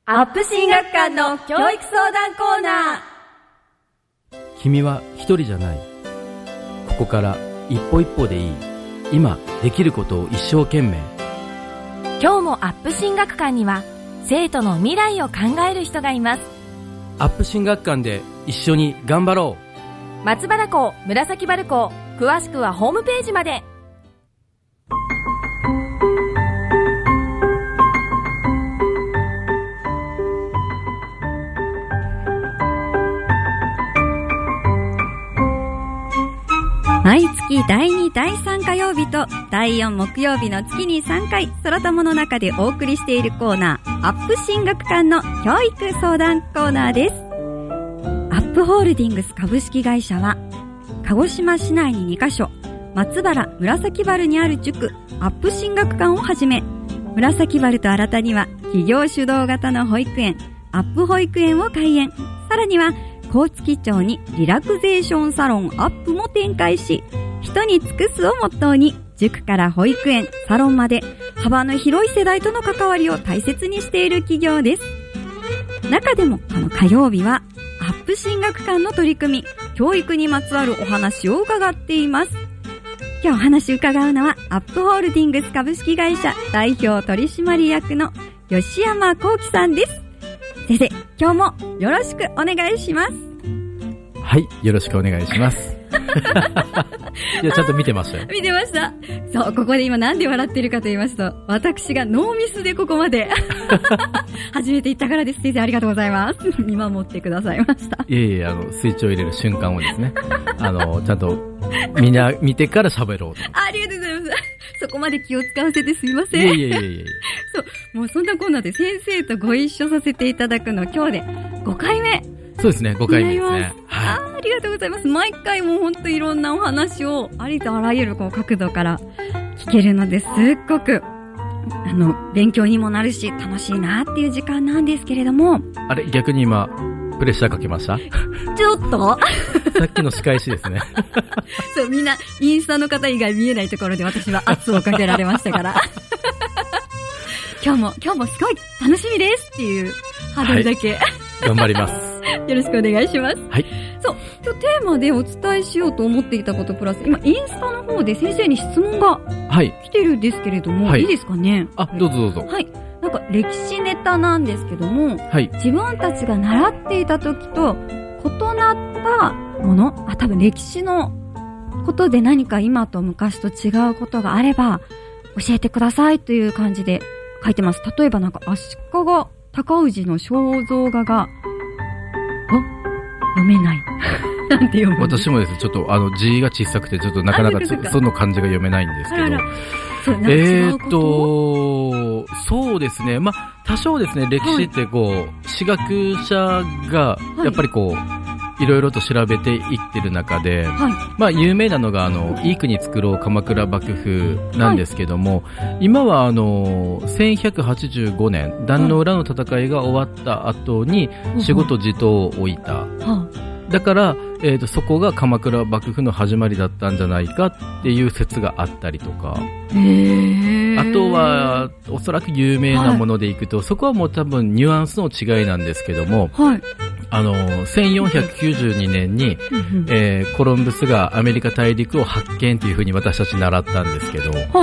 アップ進学館の教育相談コーナー。 君は一人じゃない。ここから一歩一歩でいい。今できることを一生懸命。 今日もアップ進学館には生徒の未来を考える人がいます。 アップ進学館で一緒に頑張ろう。松原校、紫原校、詳しくはホームページまで。 毎月第2、第3火曜日と第4木曜日の月に3回、空友の中でお送りしているコーナー、アップ進学館の教育相談コーナーです。アップホールディングス株式会社は、鹿児島市内に2カ所、松原、紫原にある塾、アップ進学館をはじめ、紫原と新たには企業主導型の保育園、アップ保育園を開園。さらには、高槻町にリラクゼーションサロンアップも展開し、人に尽くすをモットーに、塾から保育園、サロンまで幅の広い世代との関わりを大切にしている企業です。中でもこの火曜日はアップ進学館の取り組み、教育にまつわるお話を伺っています。今日お話を伺うのはアップホールディングス株式会社代表取締役の吉山幸喜さんです。先生、今日もよろしくお願いします。 はい、よろしくお願いします。いや、ちゃんと見てましたよ。 見てました。そう、ここで今なんで笑ってるかと言いますと、私がノーミスでここまで始めていったからです。先生、ありがとうございます。見守ってくださいました。 いえいえ、スイッチを入れる瞬間をですね、ちゃんとみんな見てから喋ろうと。 ありがとうございます。そこまで気を使わせてすいません。 いえいえいえいえ。 そう、もうそんなこんなで先生とご一緒させていただくの今日で5回目。 そうですね、5回目ですね。 はい。ありがとうございます。毎回もうほんといろんなお話をありとあらゆる角度から聞けるのですっごく勉強にもなるし楽しいなっていう時間なんですけれども。 あれ、逆に今プレッシャーかけました？ ちょっとさっきの仕返しですね。 そう、みんなインスタの方以外見えないところで私は圧をかけられましたから。今日もすごい楽しみですっていうハードルだけ、はい、 頑張ります。 よろしくお願いします。 はい。 そう、今日テーマでお伝えしようと思っていたことプラス、今インスタの方で先生に質問が来てるんですけれども、はい、いいですかね？ あ、どうぞどうぞ。 はい。なんか歴史ネタなんですけども、はい、自分たちが習っていた時と異なったもの、多分歴史のことで何か今と昔と違うことがあれば教えてくださいという感じで書いてます。例えばなんか足利尊氏の肖像画が読めない。なんて読む？ 私もですね、ちょっと字が小さくてちょっとなかなかその漢字が読めないんですけど。 あらら、 そうですね。まあ、多少ですね、歴史って史学者が、やっぱりいろいろと調べていってる中で、はい、まあ、有名なのが、いい国作ろう鎌倉幕府なんですけども、はい、今は1185年、壇ノ浦の戦いが終わった後に、仕事地頭を置いた。だから、そこが鎌倉幕府の始まりだったんじゃないかっていう説があったりとか。あとは、おそらく有名なものでいくと、はい、そこはもう多分ニュアンスの違いなんですけども、はい、1492年に、コロンブスがアメリカ大陸を発見というふうに私たち習ったんですけど、はい、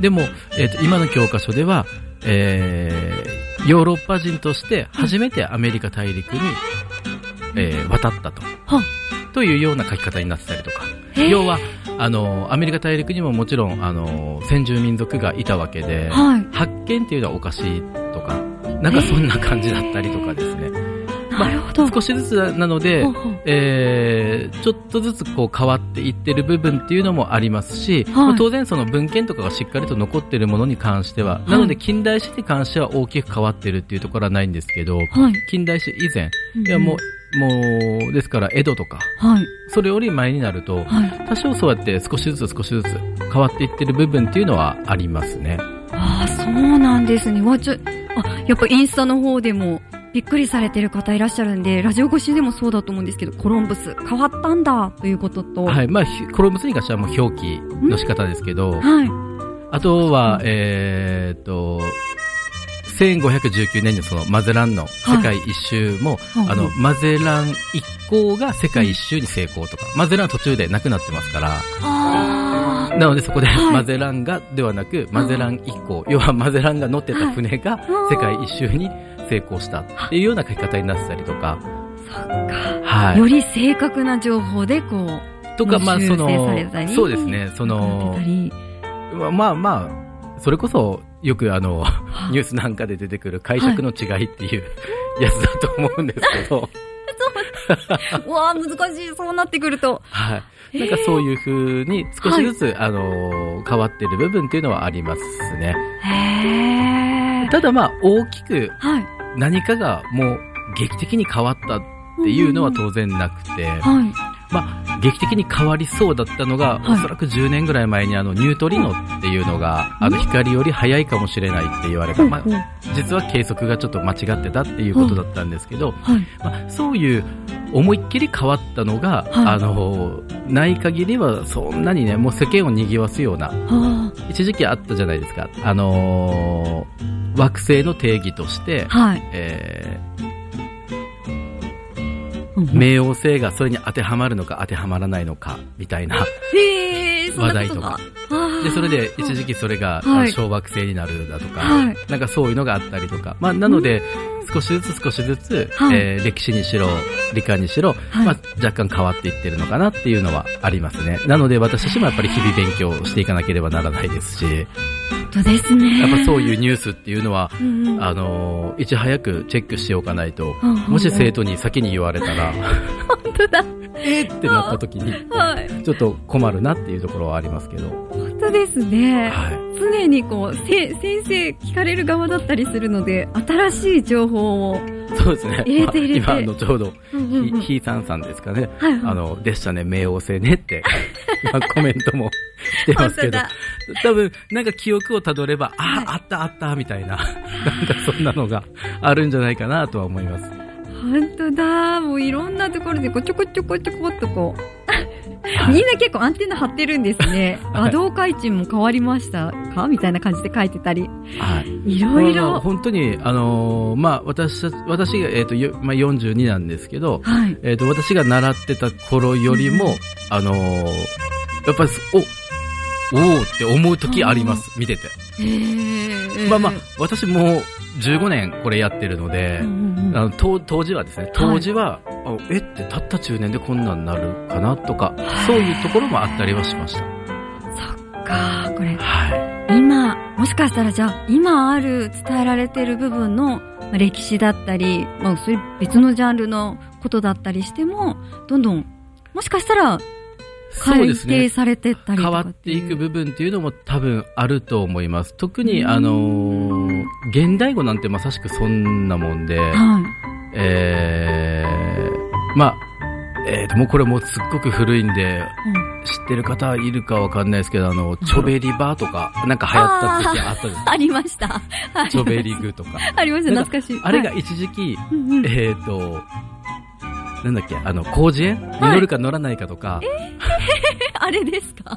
でも、今の教科書では、ヨーロッパ人として初めてアメリカ大陸に、渡ったと。というような書き方になってたりとか。要は、アメリカ大陸にももちろん、先住民族がいたわけで、はい、発見っていうのはおかしいとか、なんかそんな感じだったりとかですね。 なるほど。 少しずつなので、ちょっとずつ変わっていってる部分っていうのもありますし、はい、当然その文献とかがしっかりと残ってるものに関しては、なので近代史に関しては大きく変わってるっていうところはないんですけど、はい、近代史以前、いやもうですから江戸とか、はい、それより前になると、はい、多少そうやって少しずつ変わっていってる部分っていうのはありますね。 ああ、そうなんですね。やっぱインスタの方でもびっくりされてる方いらっしゃるんで、ラジオ越しでもそうだと思うんですけど、コロンブス変わったんだということと、 はい、まあコロンブスに関してはもう表記の仕方ですけど、はい、あとは 1519年にそのマゼランの世界一周も、マゼラン一行が世界一周に成功とか、マゼラン途中でなくなってますから、なのでそこでマゼランがではなく、マゼラン一行、要はマゼランが乗ってた船が世界一周に成功したっていうような書き方になってたりとか、 そっか、はい、より正確な情報でこうとか、まあそのそうですね、そのまあそれこそよくニュースなんかで出てくる解釈の違いっていうやつだと思うんですけど、 うわー難しい、そうなってくると、 はい、なんかそういう風に少しずつ、変わっている部分っていうのはありますね。ただまあ大きく何かがもう劇的に変わったっていうのは当然なくて、まあ劇的に変わりそうだったのが、おそらく10年ぐらい前にニュートリノっていうのが光より速いかもしれないって言われた、まあ実は計測がちょっと間違ってたっていうことだったんですけど、まあ、そういう思いっきり変わったのが、ない限りはそんなにね、もう世間を賑わすような、一時期あったじゃないですか。惑星の定義として、冥王星がそれに当てはまるのか当てはまらないのかみたいな話題とか。で、それで一時期それが小惑星になるだとか、なんかそういうのがあったりとか。まあ、なので、少しずつ、歴史にしろ、理科にしろ、まあ、若干変わっていってるのかなっていうのはありますね。なので私たちもやっぱり日々勉強していかなければならないですし、 本当ですね。 やっぱそういうニュースっていうのは、いち早くチェックしておかないと、もし生徒に先に言われたら、 本当だ。 ってなった時に、ちょっと困るなっていうところはありますけど。 本当ですね。常にこう、先生聞かれる側だったりするので、新しい情報をそうですね。 入れて。 今ちょうど、ひーさんさんですかね。でしたね、冥王星ねって、今コメントもしてますけど、多分、なんか記憶をたどれば、あったみたいな、なんかそんなのがあるんじゃないかなとは思います。 本当だ、もういろんなところでちょこっとこう、みんな結構アンテナ張ってるんですね。波動開陳も変わりましたかみたいな感じで書いてたり。いろいろ。 本当に、まあ、私が、まあ、42なんですけど、私が習ってた頃よりも、やっぱり、おーって思う時あります、見てて。まあ、私も15年これやってるので、当時はですね、ってたった10年でこんなんなるかなとか、そういうところもあったりはしました。 そっか、これ。今、もしかしたらじゃあ、今ある伝えられてる部分の歴史だったり、まあ、そういう別のジャンルのことだったりしても、どんどん、もしかしたら、改定されてったりとか、 変わっていく部分っていうのも多分あると思います。特に現代語なんてまさしくそんなもんで、まあ、もうこれもうすっごく古いんで、知ってる方いるかわかんないですけど、チョベリバとか、なんか流行った時あったです。 ありました。 チョベリグとか。 ありました、懐かしい。 あれが一時期、なんだっけ、広辞苑に乗るか乗らないかとか。 あれですか？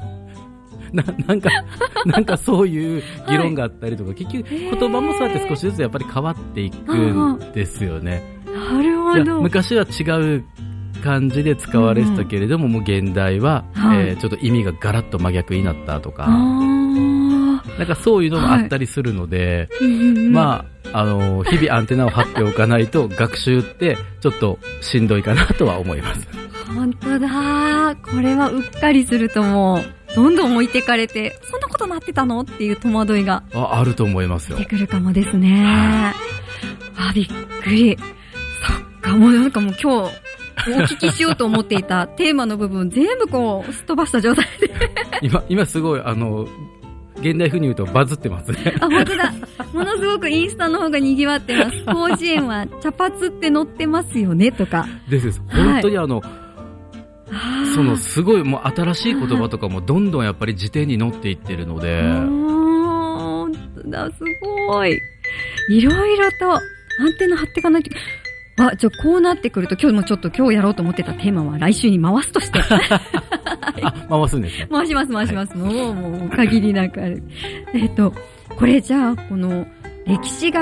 なんかそういう議論があったりとか、結局言葉もそうやって少しずつやっぱり変わっていくんですよね。 なるほど。 昔は違う感じで使われてたけれども、もう現代は、ちょっと意味がガラッと真逆になったとか、なんかそういうのもあったりするので、まあ、日々アンテナを張っておかないと学習ってちょっとしんどいかなとは思います。 本当だ。これはうっかりするともう、どんどん置いてかれて、そんなことなってたのっていう戸惑いが。 あると思いますよ。 出てくるかもですね。びっくり。そっか、もうなんかもう今日、お聞きしようと思っていたテーマの部分全部こう、すっ飛ばした状態で。 今すごい、現代風に言うとバズってますね。 本当だ。ものすごくインスタの方が賑わってます。広辞苑は茶髪って載ってますよねとか。 です。本当にそのすごいもう新しい言葉とかもどんどんやっぱり辞典に載っていってるので。 本当だ、すごい。いろいろとアンテナ張っていかないと。じゃあこうなってくると、今日やろうと思ってたテーマは来週に回すとして。 回すんですね。 回します。もう限りなくある。これじゃあ、この歴史が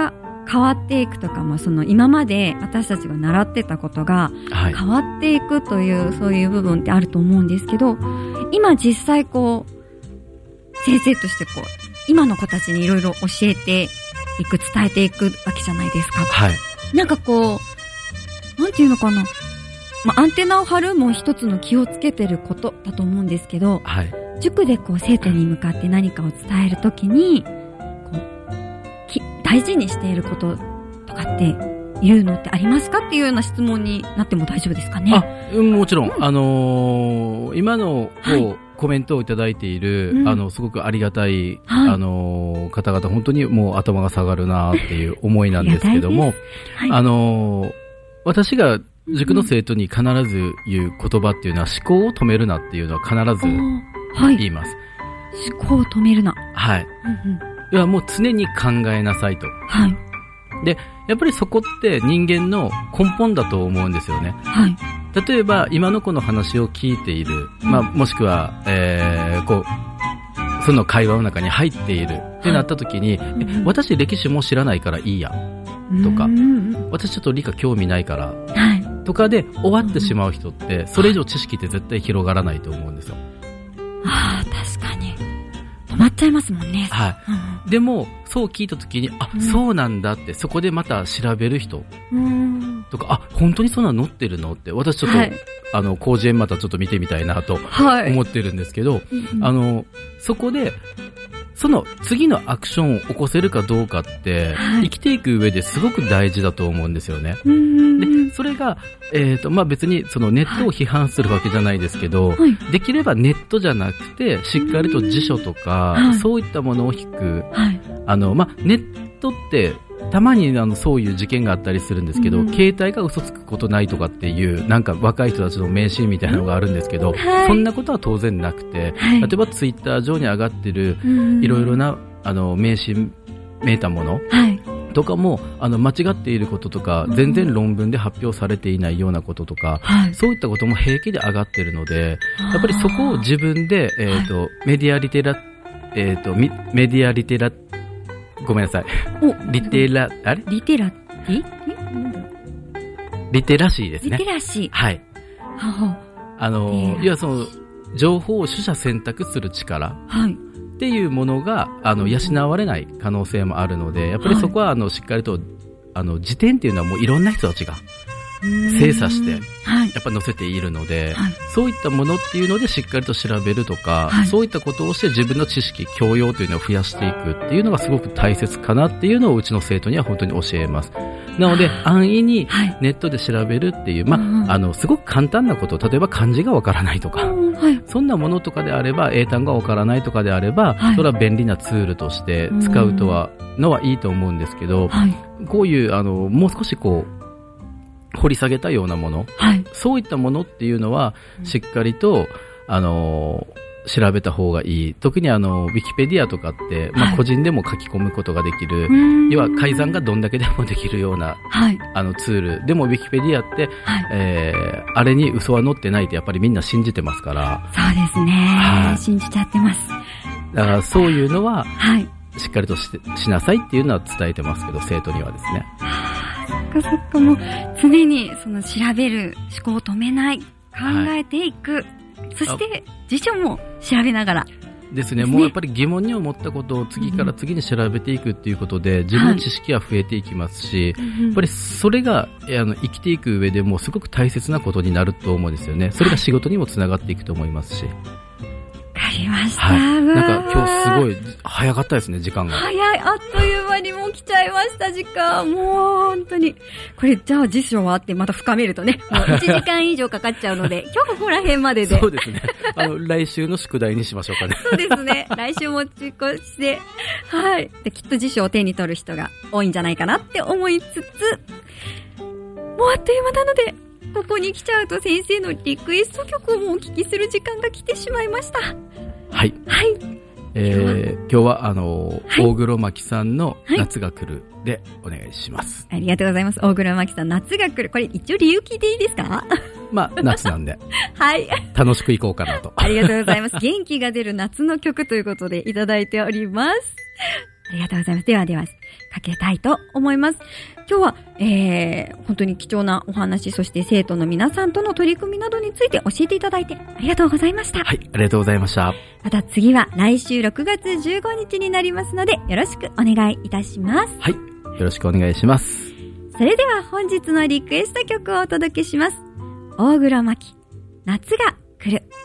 変わっていくとかも、その今まで私たちが習ってたことが変わっていくという、そういう部分ってあると思うんですけど、今実際こう先生としてこう今の子たちにいろいろ教えていく、伝えていくわけじゃないですか。 はい。 なんかこうなんていうのかな、アンテナを張るも一つの気をつけてることだと思うんですけど、 はい。 塾でこう生徒に向かって何かを伝えるときにこう大事にしていることとかっていうのってありますかっていうような質問になっても大丈夫ですかね。 もちろん、今のこう、コメントをいただいている、すごくありがたい、方々、本当にもう頭が下がるなっていう思いなんですけども、私が塾の生徒に必ず言う言葉っていうのは、思考を止めるなっていうのは必ず言います。 思考を止めるな。 はい。いや、もう常に考えなさいと。 はい。 で、やっぱりそこって人間の根本だと思うんですよね。 はい。 例えば、今の子の話を聞いている、もしくは、その会話の中に入っているってなった時に、私歴史も知らないからいいや、とか、私ちょっと理科興味ないから、とかで終わってしまう人って、それ以上知識って絶対広がらないと思うんですよ。 確かに。止まっちゃいますもんね。 はい。でも、そう聞いたときに、そうなんだって、そこでまた調べる人とか、本当にそんなの載ってるのって、私ちょっと、広辞苑またちょっと見てみたいなと思ってるんですけど、そこで、その次のアクションを起こせるかどうかって、生きていく上ですごく大事だと思うんですよね。で、それが、別にそのネットを批判するわけじゃないですけど、できればネットじゃなくて、しっかりと辞書とか、そういったものを引く、ネットって、たまにそういう事件があったりするんですけど、携帯が嘘つくことないとかっていう、なんか若い人たちの迷信みたいなのがあるんですけど、そんなことは当然なくて、例えばツイッター上に上がってる、いろいろな、迷信めいたもの、とかも、間違っていることとか、全然論文で発表されていないようなこととか、そういったことも平気で上がってるので、やっぱりそこを自分で、メディアリテラ、ごめんなさい。リテラシーですね。 リテラシー。 はい。いや、その、情報を取捨選択する力。っていうものが、養われない可能性もあるので、やっぱりそこは、しっかりと、辞典っていうのはもういろんな人たちが、精査して、やっぱ載せているので、そういったものっていうのでしっかりと調べるとか、そういったことをして自分の知識、教養というのを増やしていくっていうのがすごく大切かなっていうのをうちの生徒には本当に教えます。なので、安易にネットで調べるっていう、すごく簡単なこと、例えば漢字がわからないとか、そんなものとかであれば、英単語がわからないとかであれば、それは便利なツールとして使うのはいいと思うんですけど、こういう、もう少しこう、掘り下げたようなもの、そういったものっていうのはしっかりと、調べた方がいい。特にウィキペディアとかって、個人でも書き込むことができる、要は改ざんがどんだけでもできるような、ツール。でもウィキペディアって、あれに嘘は載ってないってやっぱりみんな信じてますから。 そうですね。信じちゃってます。 だからそういうのは、しっかりとしなさいっていうのは伝えてますけど、生徒にはですね。 そっか、もう常にその調べる、思考を止めない、考えていく、そして辞書も調べながらですね。もうやっぱり疑問に思ったことを次から次に調べていくっていうことで、自分の知識は増えていきますし、やっぱりそれが生きていく上でもすごく大切なことになると思うんですよね。それが仕事にもつながっていくと思いますし。 わかりました。 なんか今日すごい早かったですね、時間が。 早い、あっという間にもう来ちゃいました、時間。もう本当に。これじゃあ辞書はあってまた深めるとね、もう1時間以上かかっちゃうので、今日ここら辺までで。 そうですね。来週の宿題にしましょうかね。 そうですね。来週持ち越して、で、きっと辞書を手に取る人が多いんじゃないかなって思いつつ、もうあっという間なので、ここに来ちゃうと先生のリクエスト曲をもお聞きする時間が来てしまいました。 はい。今日は大黒摩季さんの夏が来るでお願いします。 ありがとうございます。大黒摩季さん、夏が来る。これ一応理由聞いていいですか？ 夏なんで。楽しくいこうかなと。 ありがとうございます。元気が出る夏の曲ということでいただいております。 ありがとうございます。ではかけたいと思います。今日は、本当に貴重なお話、そして生徒の皆さんとの取り組みなどについて教えていただいてありがとうございました。 はい、ありがとうございました。 また次は来週6月15日になりますので、よろしくお願いいたします。 はい、よろしくお願いします。 それでは本日のリクエスト曲をお届けします。大黒摩季、夏が来る。